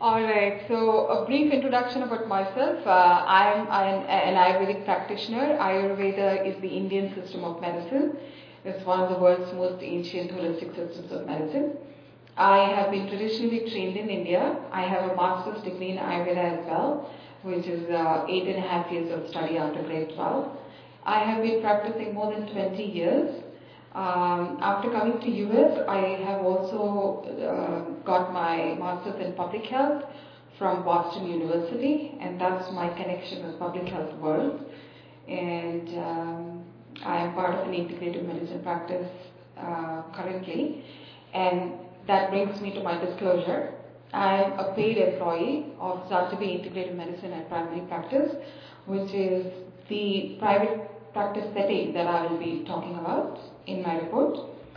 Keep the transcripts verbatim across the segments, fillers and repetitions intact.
Alright, so a brief introduction about myself. Uh, I am an, an Ayurvedic practitioner. Ayurveda is the Indian system of medicine. It's one of the world's most ancient holistic systems of medicine. I have been traditionally trained in India. I have a master's degree in Ayurveda as well, which is uh, eight and a half years of study after grade twelve. I have been practicing more than twenty years. Um, after coming to U S, I have also uh, got my master's in public health from Boston University, and that's my connection with public health world. And um, I am part of an integrative medicine practice uh, currently, and that brings me to my disclosure. I am a paid employee of Zartabi Integrative Medicine and Primary Practice, which is the private practice setting that I will be talking about in my report.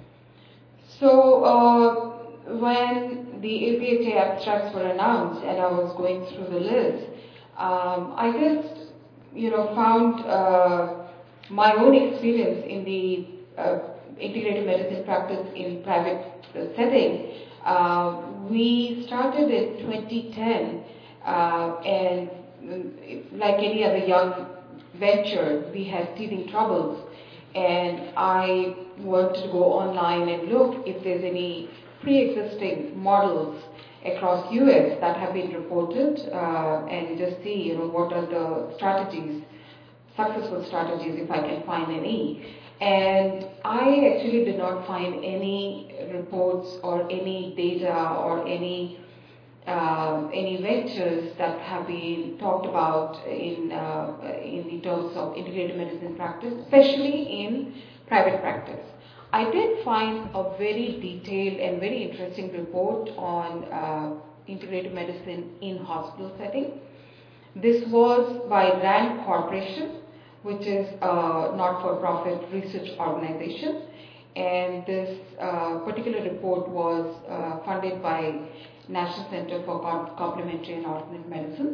So uh, when the A P H A abstracts were announced and I was going through the list, um, I just you know found uh, my own experience in the uh, integrative medicine practice in private setting. Uh, we started in twenty ten, uh, and like any other young venture, we had teething troubles. And I wanted to go online and look if there's any pre-existing models across U S that have been reported, uh, and just see, you know, what are the strategies, successful strategies, if I can find any. And I actually did not find any reports or any data or any Uh, any ventures that have been talked about in uh, in the terms of integrative medicine practice, especially in private practice. I did find a very detailed and very interesting report on uh, integrative medicine in hospital setting. This was by RAND Corporation, which is a not-for-profit research organization, and this uh, particular report was uh, funded by National Center for Complementary and Alternate Medicine.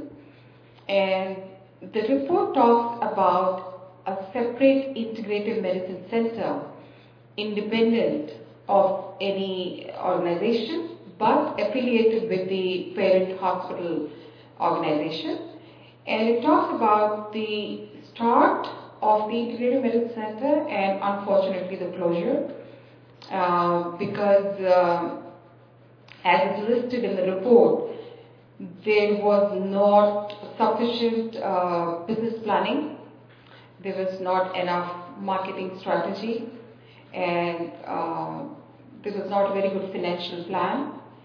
And the report talks about a separate integrative medicine center independent of any organization but affiliated with the parent hospital organization. And it talks about the start of the integrative medicine center and unfortunately the closure uh, because uh, as is listed in the report, there was not sufficient uh, business planning, there was not enough marketing strategy, and uh, there was not a very good financial plan.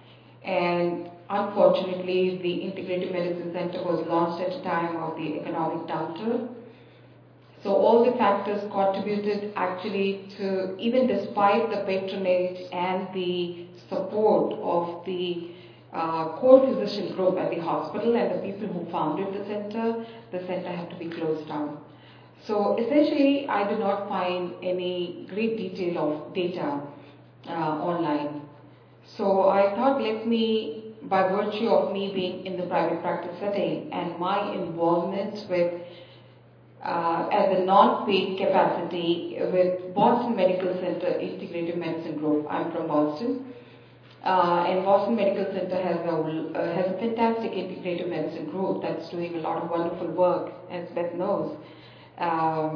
And unfortunately, the Integrative Medicine Center was launched at a time of the economic downturn. So all the factors contributed actually to, even despite the patronage and the support of the uh, core physician group at the hospital and the people who founded the center, the center had to be closed down. So essentially, I did not find any great detail of data uh, online. So I thought, let me, by virtue of me being in the private practice setting and my involvement with Uh, as a non-paid capacity with Boston Medical Center Integrative Medicine Group. I'm from Boston, uh, and Boston Medical Center has a uh, has a fantastic integrative medicine group that's doing a lot of wonderful work, as Beth knows. Um,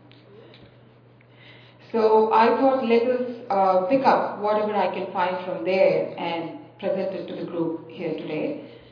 so I thought, let us uh, pick up whatever I can find from there and present it to the group here today.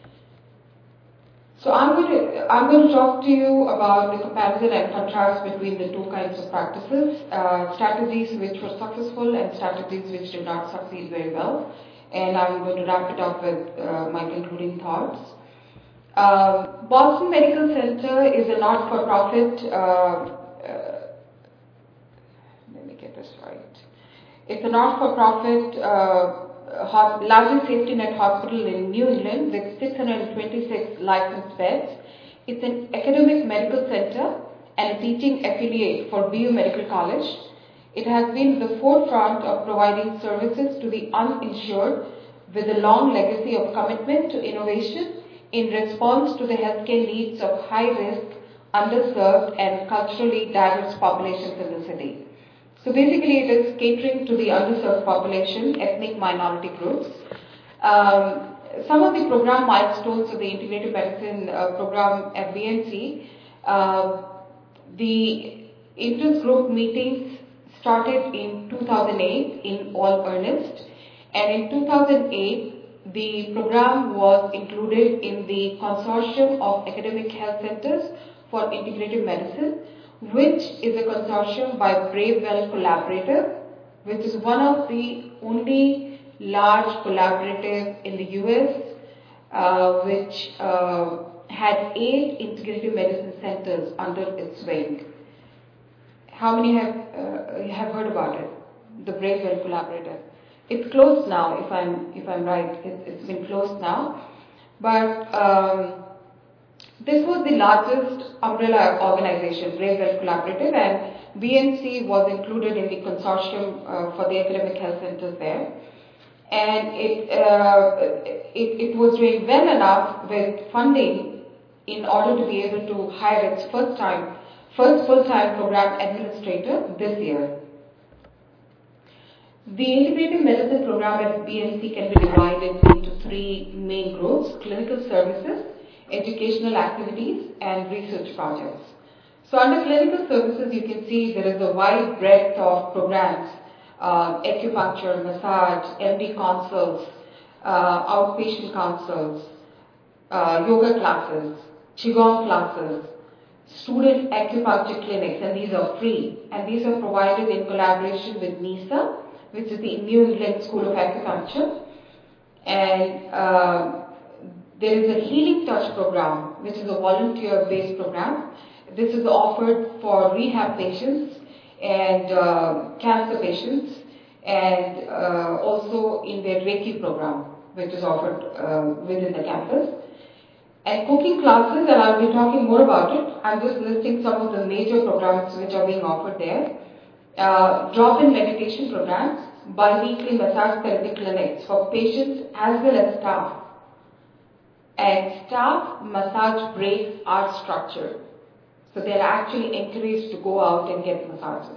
So I'm going to I'm going to talk to you about the comparison and contrast between the two kinds of practices, uh, strategies which were successful and strategies which did not succeed very well. And I'm going to wrap it up with uh, my concluding thoughts. Uh, Boston Medical Center is a not-for-profit. Uh, uh, let me get this right. It's a not-for-profit. Uh, largest safety net hospital in New England with six hundred twenty-six licensed beds. It's an academic medical center and a teaching affiliate for B U Medical College. It has been the forefront of providing services to the uninsured with a long legacy of commitment to innovation in response to the healthcare needs of high-risk, underserved and culturally diverse populations in the city. So basically it is catering to the underserved population, ethnic minority groups. Um, some of the program milestones of the Integrative Medicine uh, program at B M C, uh, the interest group meetings started in two thousand eight in all earnest, and in two thousand eight the program was included in the Consortium of Academic Health Centers for Integrative Medicine, which is a consortium by Bravewell Collaborative, which is one of the only large collaborative in the U S uh, which uh, had eight integrative medicine centers under its wing. How many have uh, have heard about it? The Bravewell Collaborative. It's closed now, if I'm if I'm right. It, it's been closed now, but um, this was the largest umbrella organization, Bravewell Collaborative, and B M C was included in the consortium uh, for the academic health centers there. And it, uh, it, it was doing well enough with funding in order to be able to hire its first time, first full-time program administrator this year. The integrative medicine program at B M C can be divided into three main groups: clinical services, educational activities, and research projects. So under clinical services, you can see there is a wide breadth of programs: uh, acupuncture, massage, M D consults, uh, outpatient consults, uh, yoga classes, qigong classes, student acupuncture clinics, and these are free. And these are provided in collaboration with NISA, which is the New England School of Acupuncture. And uh, there is a Healing Touch program, which is a volunteer-based program. This is offered for rehab patients and uh, cancer patients, and uh, also in their Reiki program, which is offered uh, within the campus. And cooking classes, and I'll be talking more about it. I'm just listing some of the major programs which are being offered there. Uh, drop-in meditation programs, bi-weekly massage therapy clinics for patients as well as staff. And staff massage breaks are structured. So they're actually encouraged to go out and get massages.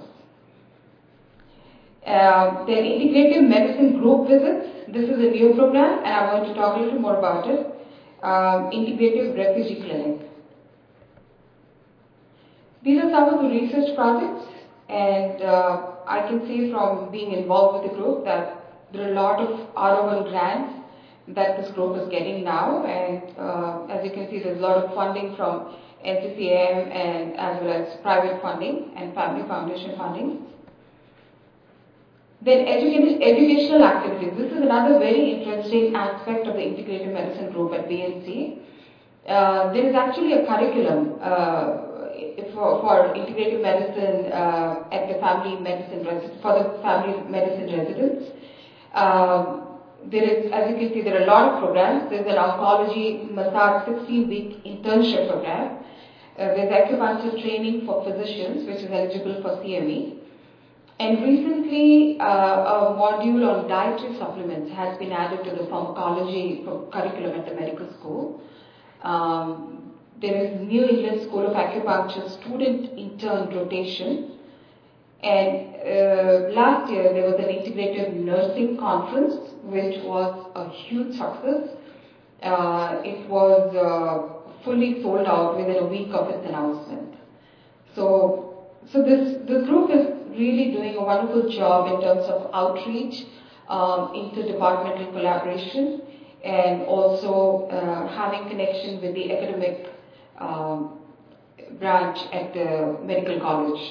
Uh, then integrative medicine group visits. This is a new program, and I'm going to talk a little more about it. Um, integrative refugee clinic. These are some of the research projects, and uh, I can see from being involved with the group that there are a lot of R O L grants that this group is getting now, and uh, as you can see, there's a lot of funding from N C C M and as well as private funding and family foundation funding. Then education, educational activities. This is another very interesting aspect of the integrative medicine group at B M C. Uh, there is actually a curriculum uh, for, for integrative medicine uh, at the family medicine resi- for the family medicine residents. Um, there is, as you can see, there are a lot of programs. There's an oncology massage sixteen-week internship program. Uh, there's acupuncture training for physicians, which is eligible for C M E. And recently, uh, a module on dietary supplements has been added to the pharmacology curriculum at the medical school. Um, there is New England School of Acupuncture student intern rotation. And uh, last year, there was an integrative nursing conference, which was a huge success. Uh, it was uh, fully sold out within a week of its announcement. So, so this, this group is really doing a wonderful job in terms of outreach, um, interdepartmental collaboration, and also uh, having connection with the academic um, branch at the medical college.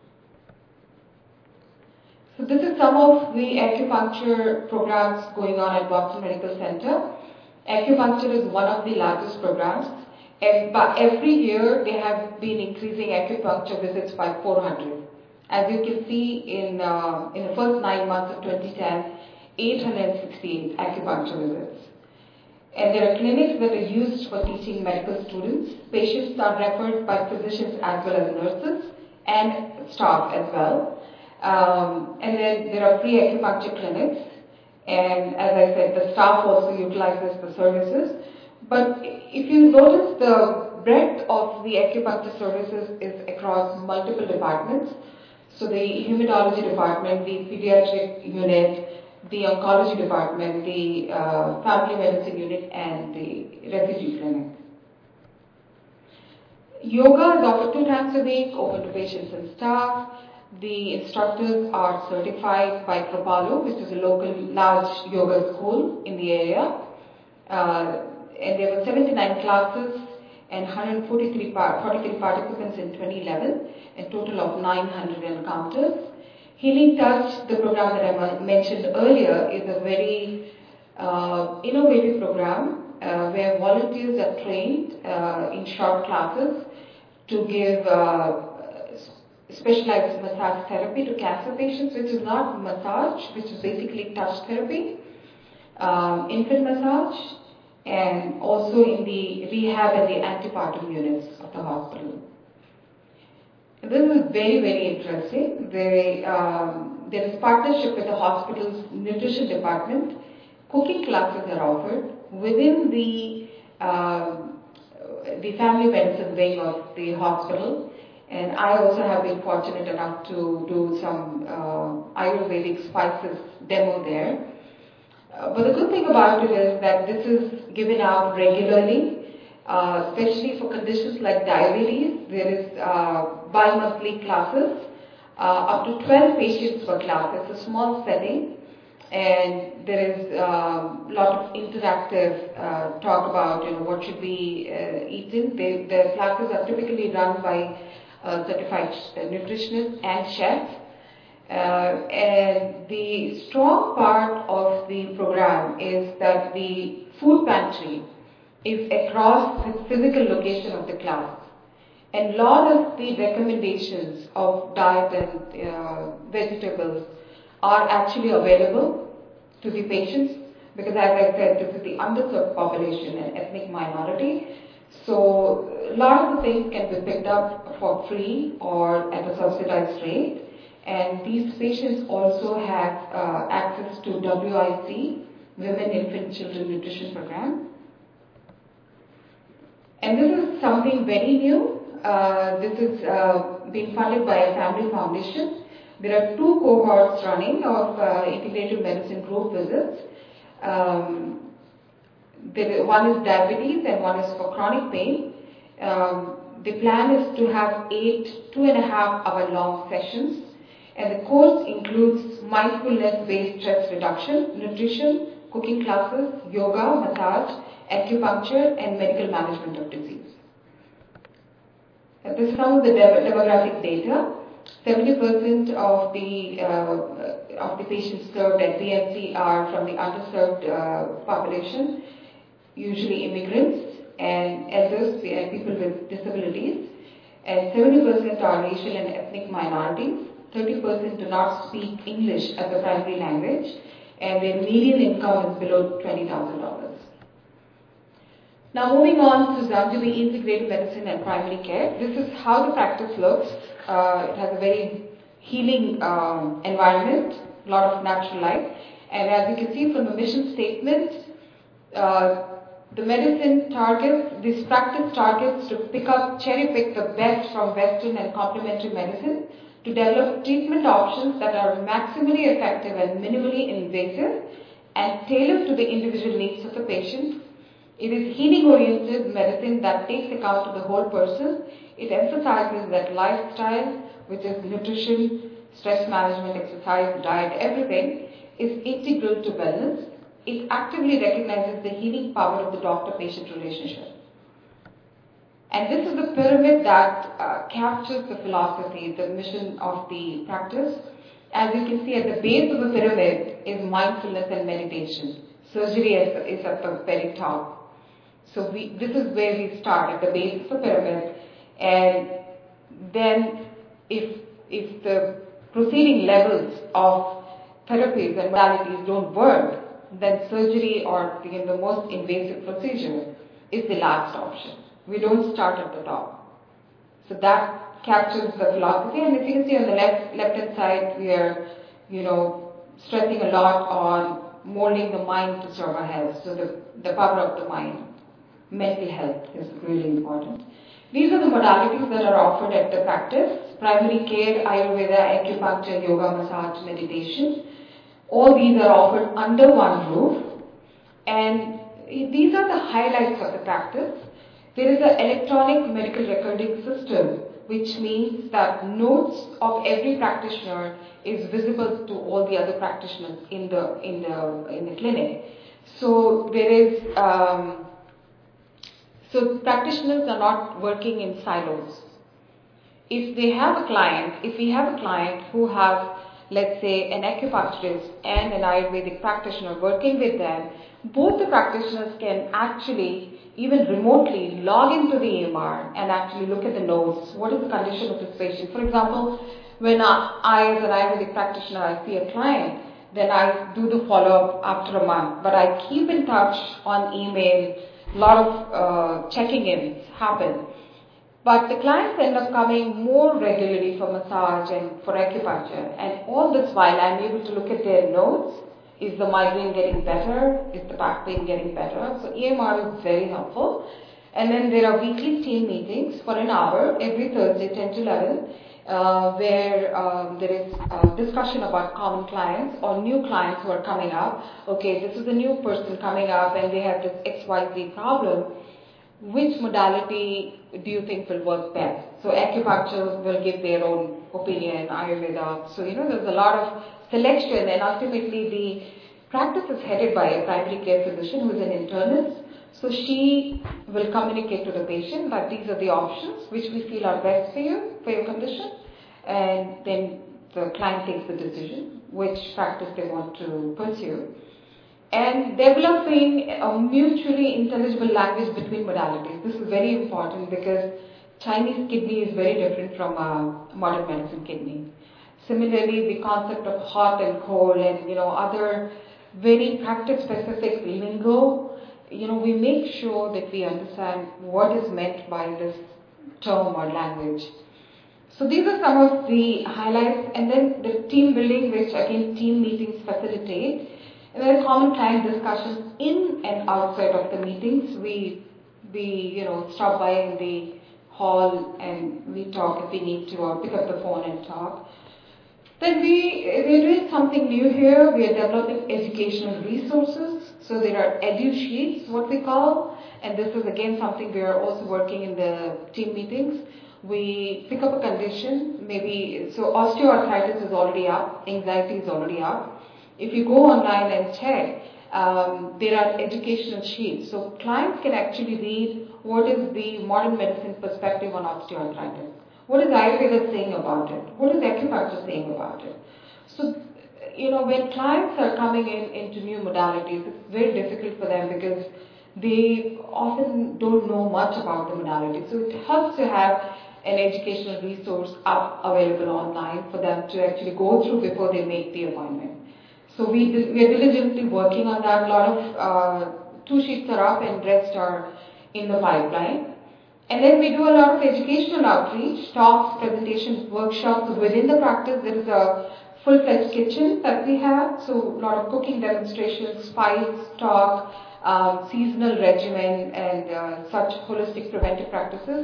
So this is some of the acupuncture programs going on at Boston Medical Center. Acupuncture is one of the largest programs. And every year they have been increasing acupuncture visits by four hundred. As you can see, in, uh, in the first nine months of twenty ten, eight hundred sixty-eight acupuncture visits. And there are clinics that are used for teaching medical students. Patients are referred by physicians as well as nurses and staff as well. Um, and then there are free acupuncture clinics. And as I said, the staff also utilizes the services. But if you notice, the breadth of the acupuncture services is across multiple departments. So the hematology department, the pediatric unit, the oncology department, the uh, family medicine unit, and the refugee clinic. Yoga is offered two times a week, open to patients and staff. The instructors are certified by Kripalu, which is a local large yoga school in the area. Uh, and there were seventy-nine classes and one hundred forty-three, par forty-three participants in twenty eleven, a total of nine hundred encounters. Healing Touch, the program that I mentioned earlier, is a very uh, innovative program uh, where volunteers are trained uh, in short classes to give uh, specialized massage therapy to cancer patients, which is not massage, which is basically touch therapy, um, infant massage, and also in the rehab and the antepartum units of the hospital. This is very, very interesting. They, um, there is partnership with the hospital's nutrition department. Cooking classes are offered within the uh, the family medicine wing of the hospital, and I also have been fortunate enough to do some uh, Ayurvedic spices demo there. Uh, but the good thing about it is that this is given out regularly, uh, especially for conditions like diabetes. There is uh, bi-monthly classes, uh, up to twelve patients per class. It's a small setting, and there is a uh, lot of interactive uh, talk about, you know, what should be uh, eaten. They, the classes are typically run by uh, certified nutritionists and chefs. Uh, and the strong part of the program is that the food pantry is across the physical location of the class. And a lot of the recommendations of diet and uh, vegetables are actually available to the patients, because as I said, this is the underserved population and ethnic minority. So a lot of the things can be picked up for free or at a subsidized rate. And these patients also have uh, access to W I C, Women, Infant, Children Nutrition Program. And this is something very new. Uh, this is uh, being funded by a family foundation. There are two cohorts running of uh, integrative medicine group visits. Um, there, one is diabetes and one is for chronic pain. Um, the plan is to have eight two and a half hour long sessions, and the course includes mindfulness-based stress reduction, nutrition, cooking classes, yoga, massage, acupuncture, and medical management of disease. And this is some of the de demographic data. seventy percent of the uh, of the patients served at B M C are from the underserved uh, population, usually immigrants and elders and people with disabilities, and seventy percent are racial and ethnic minorities. thirty percent do not speak English as a primary language, and their median income is below twenty thousand dollars. Now moving on to Zanjabi Integrative Medicine and Primary Care. This is how the practice looks. Uh, it has a very healing um, environment, a lot of natural light. And as you can see from the mission statement, uh, the medicine targets, this practice targets to pick up, cherry pick the best from Western and complementary medicine to develop treatment options that are maximally effective and minimally invasive and tailored to the individual needs of the patient. It is healing-oriented medicine that takes account of the whole person. It emphasizes that lifestyle, which is nutrition, stress management, exercise, diet, everything, is integral to wellness. It actively recognizes the healing power of the doctor-patient relationship. And this is the pyramid that uh, captures the philosophy, the mission of the practice. As you can see, at the base of the pyramid is mindfulness and meditation. Surgery is, is at the very top. So we, this is where we start, at the base of the pyramid. And then if, if the proceeding levels of therapies and modalities don't work, then surgery or the, the most invasive procedure is the last option. We don't start at the top. So that captures the philosophy. And if you can see on the left left hand side, we are, you know, stressing a lot on molding the mind to serve our health. So the, the power of the mind, mental health is really important. These are the modalities that are offered at the practice: primary care, Ayurveda, acupuncture, yoga, massage, meditation. All these are offered under one roof, and these are the highlights of the practice. There is an electronic medical recording system, which means that notes of every practitioner is visible to all the other practitioners in the in the in the clinic. So there is um, so practitioners are not working in silos. If they have a client, if we have a client who has, let's say, an acupuncturist and an Ayurvedic practitioner working with them, both the practitioners can actually, even remotely, log into the E M R and actually look at the notes. What is the condition of this patient? For example, when I, as an Ayurvedic practitioner, I see a client, then I do the follow-up after a month. But I keep in touch on email. A lot of uh, checking-ins happen. But the clients end up coming more regularly for massage and for acupuncture. And all this while, I'm able to look at their notes. Is the migraine getting better? Is the back pain getting better? So E M R is very helpful. And then there are weekly team meetings for an hour every Thursday, ten to eleven, uh, where um, there is a discussion about common clients or new clients who are coming up. Okay, this is a new person coming up and they have this X Y Z problem. Which modality do you think will work best? So acupuncture will give their own opinion, Ayurveda. So, you know, there's a lot of selection, and ultimately the practice is headed by a primary care physician who is an internist. So she will communicate to the patient that these are the options which we feel are best for you, for your condition, and then the client takes the decision which practice they want to pursue. And developing a mutually intelligible language between modalities. This is very important because Chinese kidney is very different from a modern medicine kidney. Similarly, the concept of hot and cold and, you know, other very practice-specific lingo, you know, we make sure that we understand what is meant by this term or language. So these are some of the highlights, and then the team building, which again team meetings facilitate. And there are common client discussions in and outside of the meetings. We, we, you know, stop by in the hall and we talk if we need to, or pick up the phone and talk. Then we, we're doing something new here. We are developing educational resources. So there are edu sheets, what we call, and this is again something we are also working in the team meetings. We pick up a condition, maybe, so osteoarthritis is already up, anxiety is already up. If you go online and check, um, there are educational sheets. So clients can actually read what is the modern medicine perspective on osteoarthritis. What is Ayurveda saying about it? What is acupuncture saying about it? So, you know, when clients are coming in into new modalities, it's very difficult for them because they often don't know much about the modality. So it helps to have an educational resource up available online for them to actually go through before they make the appointment. So we, we are diligently working on that. A lot of, uh, two sheets are up and rest are in the pipeline. And then we do a lot of educational outreach, talks, presentations, workshops. Within the practice, there is a full-fledged kitchen that we have. So a lot of cooking demonstrations, spice, talk, um, seasonal regimen, and uh, such holistic preventive practices.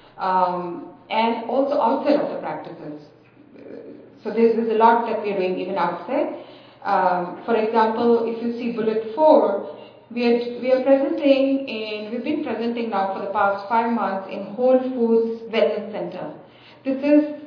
Um, and also outside of the practices. So there's, there's a lot that we're doing even outside. Um, for example, if you see bullet four, we are, we are presenting in, we've been presenting now for the past five months in Whole Foods Wellness Center. This is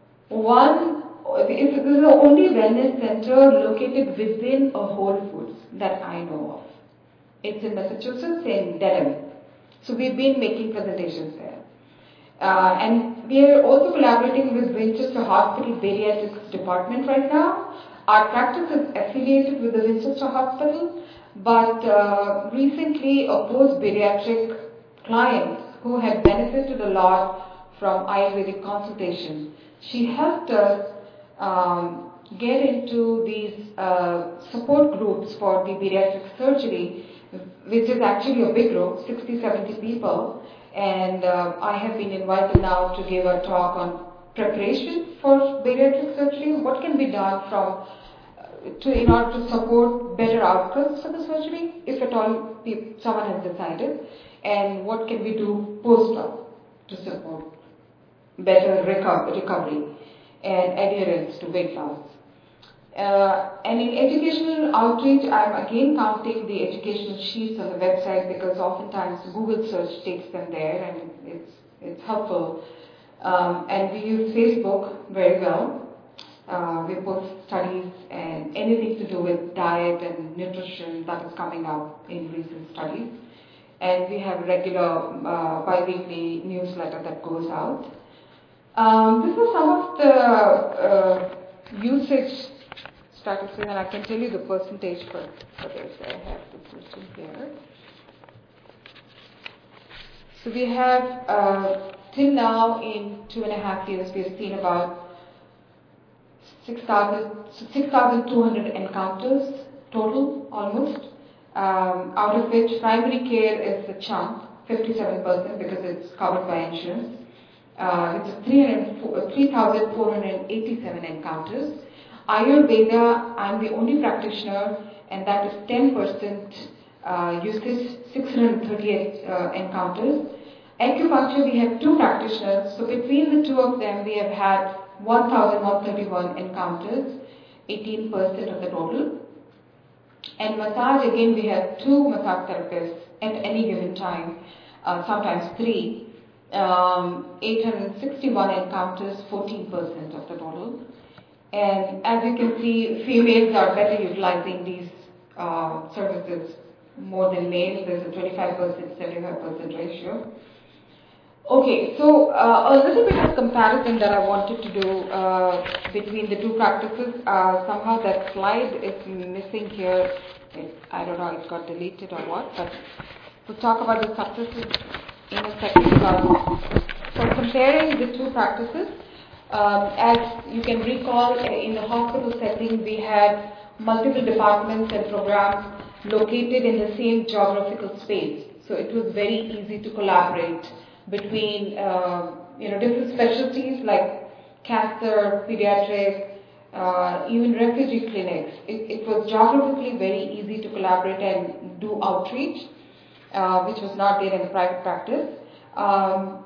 one, this is the only wellness center located within a Whole Foods that I know of. It's in Massachusetts, in Dedham. So we've been making presentations there. Uh, and we are also collaborating with Winchester Hospital Bariatrics Department right now. Our practice is affiliated with the Winchester Hospital, but uh, recently a post-bariatric client who had benefited a lot from Ayurvedic consultation, she helped us um, get into these uh, support groups for the bariatric surgery, which is actually a big group, sixty, seventy people. And uh, I have been invited now to give a talk on preparation for bariatric surgery. What can be done from uh, to in order to support better outcomes for the surgery, if at all someone has decided, and what can we do post-op to support better reco- recovery and adherence to weight loss. Uh, and in educational outreach, I'm again counting the educational sheets on the website because oftentimes Google search takes them there and it's, it's helpful. Um, and we use Facebook very well. Uh, we post studies and anything to do with diet and nutrition that is coming up in recent studies. And we have a regular uh, bi-weekly newsletter that goes out. Um, this is some of the uh, usage statistics, and I can tell you the percentage for, for this. I have this listed here. So we have, uh, till now in two and a half years, we have seen about six thousand two hundred encounters total, almost, um, out of which primary care is a chunk, fifty-seven percent, because it's covered by insurance. Uh, it's three thousand four hundred eighty-seven encounters. Ayurveda, I'm the only practitioner, and that is ten percent uh, usage, six hundred thirty-eight uh, encounters. Acupuncture, we have two practitioners, so between the two of them, we have had one thousand one hundred thirty-one encounters, eighteen percent of the total. And massage, again, we have two massage therapists at any given time, uh, sometimes three. Um, eight hundred sixty-one encounters, fourteen percent of the total. And as you can see, females are better utilizing these uh, services more than males. There's a twenty-five percent, seventy-five percent ratio. Okay, so uh, a little bit of comparison that I wanted to do uh, between the two practices. Uh, somehow that slide is missing here. It, I don't know, it got deleted or what, but we'll talk about the successes in a second. Uh, so comparing the two practices, um, as you can recall, in the hospital setting, we had multiple departments and programs located in the same geographical space. So it was very easy to collaborate between uh, you know different specialties like cancer, pediatric, uh, even refugee clinics. It, it was geographically very easy to collaborate and do outreach, uh, which was not there in the private practice. Um,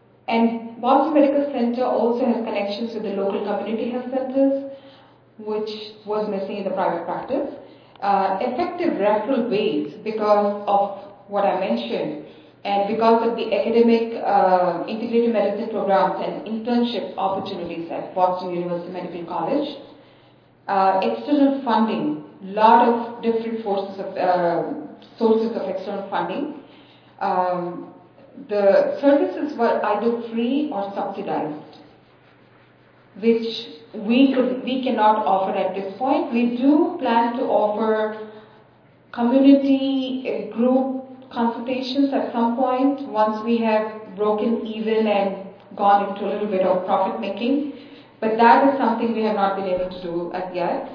and Boston Medical Center also has connections with the local community health centers, which was missing in the private practice. Uh, effective referral ways because of what I mentioned, and because of the academic uh, integrated medicine programs and internship opportunities at Boston University Medical College. Uh, external funding, lot of different forces of, uh, sources of external funding. Um, the services were either free or subsidized, which we could, we cannot offer at this point. We do plan to offer community uh, group consultations at some point once we have broken even and gone into a little bit of profit making, but that is something we have not been able to do as yet.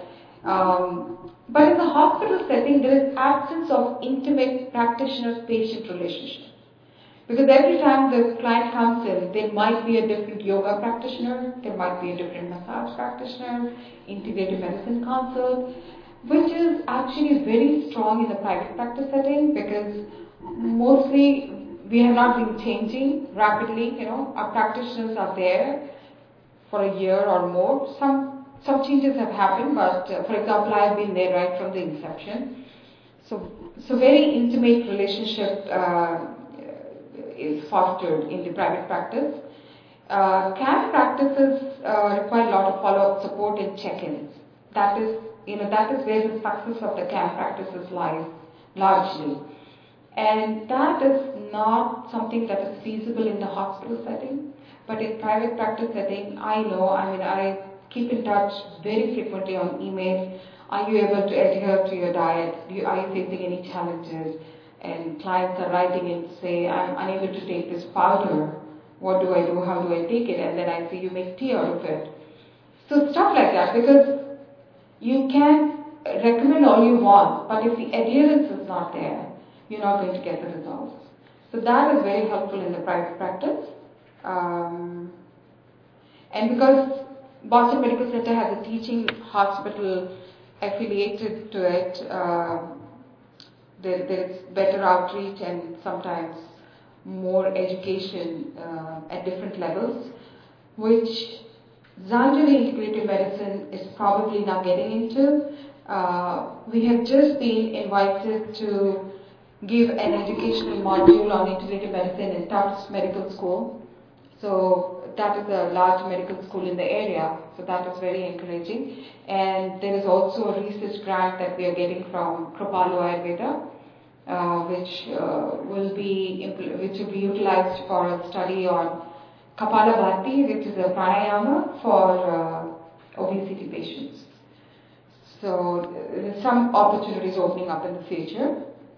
Um, but in the hospital setting, there is absence of intimate practitioner-patient relationship. Because every time the client comes in, there might be a different yoga practitioner, there might be a different massage practitioner, integrated medicine consult, which is actually very strong in the private practice setting because mostly we have not been changing rapidly. You know, our practitioners are there for a year or more. Some some changes have happened, but uh, for example, I have been there right from the inception. So so very intimate relationship uh, is fostered in the private practice. Uh, C A M practices uh, require a lot of follow-up support and check-ins. That is, you know, that is where the success of the C A M practices lies largely. And that is not something that is feasible in the hospital setting, but in private practice setting, I know, I mean, I keep in touch very frequently on email. Are you able to adhere to your diet? Do you, are you facing any challenges? And clients are writing in to say, I'm unable to take this powder. What do I do? How do I take it? And then I say, you make tea out of it. So stuff like that, because you can recommend all you want, but if the adherence is not there, you're not going to get the results. So that is very helpful in the private practice. Um, and because Boston Medical Center has a teaching hospital affiliated to it, uh, there, there's better outreach and sometimes more education uh, at different levels, which Zanjali integrative medicine is probably now getting into. Uh, we have just been invited to give an educational module on integrative medicine in Tufts Medical School. So that is a large medical school in the area, so that is very encouraging. And there is also a research grant that we are getting from Kripalu Ayurveda, uh, which uh, will be impl- which will be utilized for a study on Kapalabhati, which is a pranayama for uh, obesity patients. So there are some opportunities opening up in the future.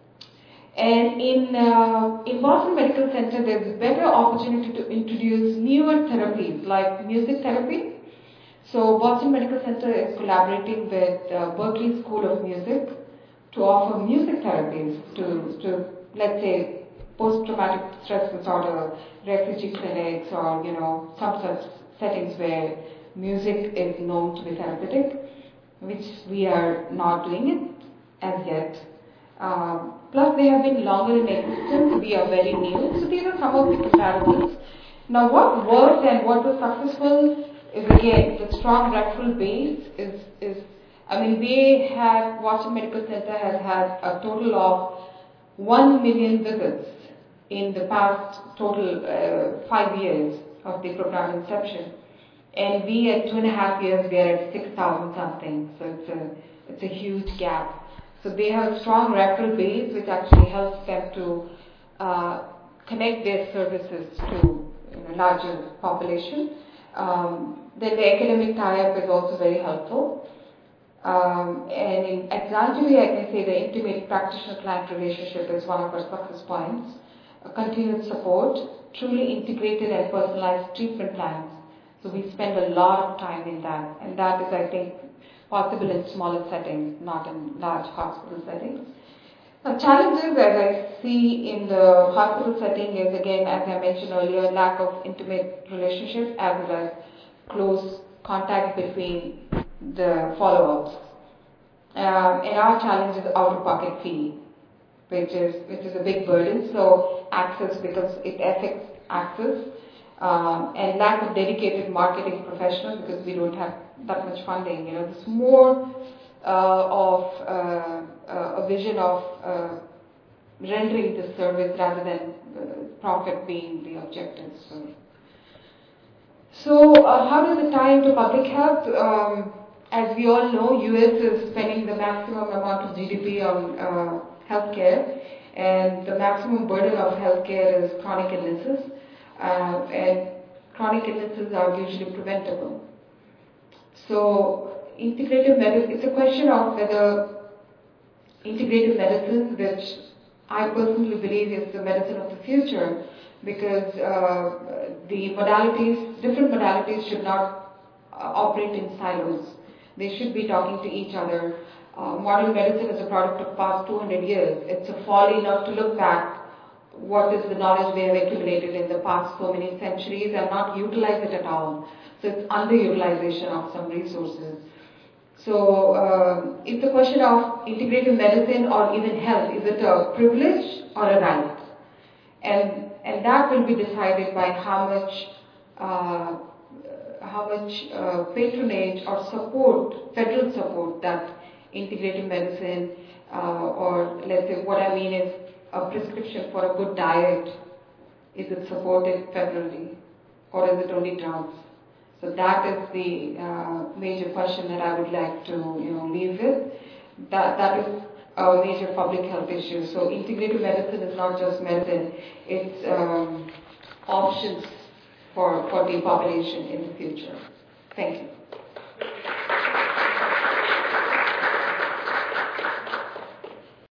And in uh, in Boston Medical Center, there's better opportunity to introduce newer therapies like music therapy. So Boston Medical Center is collaborating with uh, Berklee School of Music to offer music therapies to, to let's say, post-traumatic stress disorder, refugee clinics, or you know some such settings where music is known to be therapeutic, which we are not doing it as yet. Uh, plus, they have been longer in existence. We are very new. So these are some of the comparables. Now, what worked and what was successful is again the strong referral base. Is is I mean, we have Boston Medical Center has had a total of one million visits in the past total uh, five years of the program inception, and we at two and a half years we are at six thousand something. So it's a it's a huge gap. So they have a strong referral base, which actually helps them to uh, connect their services to you know, larger population. Um, then the academic tie-up is also very helpful. Um, and in, at Zanjali, I can say the intimate practitioner-client relationship is one of our success points. A continued support, truly integrated and personalized treatment plans. So we spend a lot of time in that, and that is, I think, possible in smaller settings, not in large hospital settings. Now, challenges as I see in the hospital setting is, again, as I mentioned earlier, lack of intimate relationship as well as close contact between the follow-ups. Um, and our challenge is out-of-pocket fee, which is which is a big burden. So access, because it affects access, um, and lack of dedicated marketing professionals because we don't have that much funding. You know, there's more uh, of uh, uh, a vision of uh, rendering the service rather than uh, profit being the objective. So, so uh, how does it tie into public health? Um, as we all know, U S is spending the maximum amount of G D P on uh, healthcare, and the maximum burden of healthcare is chronic illnesses, uh, and chronic illnesses are usually preventable. So integrative medicine, it's a question of whether integrative medicine, which I personally believe is the medicine of the future, because uh, the modalities, different modalities should not uh, operate in silos. They should be talking to each other. Uh, modern medicine is a product of past two hundred years. It's a folly not to look back what is the knowledge we have accumulated in the past so many centuries and not utilize it at all. So it's underutilization of some resources. So uh, it's a question of integrative medicine or even health. Is it a privilege or a right? And and that will be decided by how much uh, how much uh, patronage or support, federal support, that integrative medicine uh, or let's say what I mean is a prescription for a good diet, is it supported federally or is it only drugs? So that is the uh, major question that I would like to you know leave with. That that is a major public health issue. So integrative medicine is not just medicine; it's um, options for for the population in the future. Thank you.